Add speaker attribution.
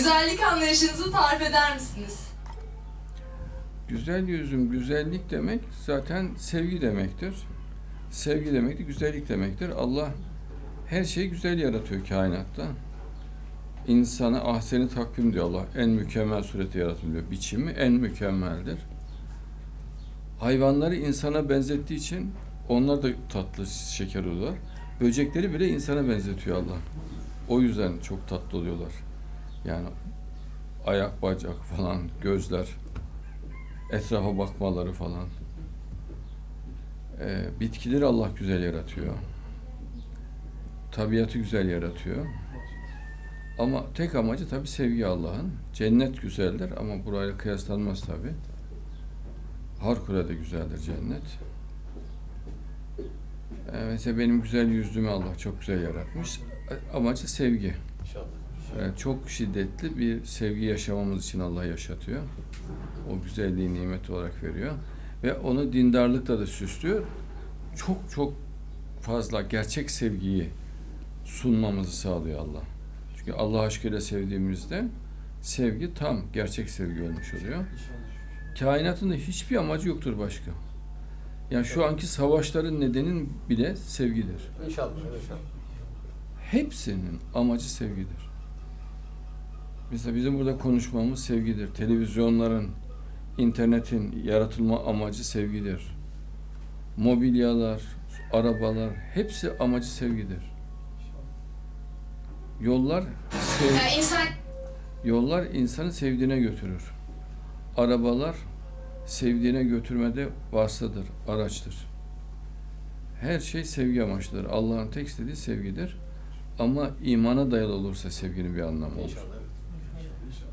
Speaker 1: Güzellik anlayışınızı tarif eder misiniz?
Speaker 2: Güzel yüzüm, güzellik demek zaten sevgi demektir. Sevgi demek de güzellik demektir. Allah her şeyi güzel yaratıyor kainatta. İnsanı ahseni takvim diyor Allah. En mükemmel sureti yaratım diyor. Biçimi en mükemmeldir. Hayvanları insana benzettiği için onlar da tatlı, şeker oluyorlar. Böcekleri bile insana benzetiyor Allah. O yüzden çok tatlı oluyorlar. Yani ayak, bacak falan, gözler, etrafa bakmaları falan. Bitkileri Allah güzel yaratıyor. Tabiatı güzel yaratıyor. Ama tek amacı tabii sevgi Allah'ın. Cennet güzeldir ama burayla kıyaslanmaz tabii. Harikulade güzeldir cennet. Mesela benim güzel yüzümü Allah çok güzel yaratmış. Amacı sevgi. Yani çok şiddetli bir sevgi yaşamamız için Allah yaşatıyor. O güzelliği nimet olarak veriyor. Ve onu dindarlıkla da süslüyor. Çok fazla gerçek sevgiyi sunmamızı sağlıyor Allah. Çünkü Allah aşkıyla sevdiğimizde sevgi tam gerçek sevgi olmuş oluyor. Kainatın da hiçbir amacı yoktur başka. Yani şu anki savaşların nedenin bile sevgidir.
Speaker 3: İnşallah.
Speaker 2: Hepsinin amacı sevgidir. Mesela bizim burada konuşmamız sevgidir. Televizyonların, internetin yaratılma amacı sevgidir. Mobilyalar, arabalar, hepsi amacı sevgidir. Yollar insanı sevdiğine götürür. Arabalar sevdiğine götürmede vasıtadır, araçtır. Her şey sevgi amaçlıdır. Allah'ın tek istediği sevgidir. Ama imana dayalı olursa sevginin bir anlamı olur.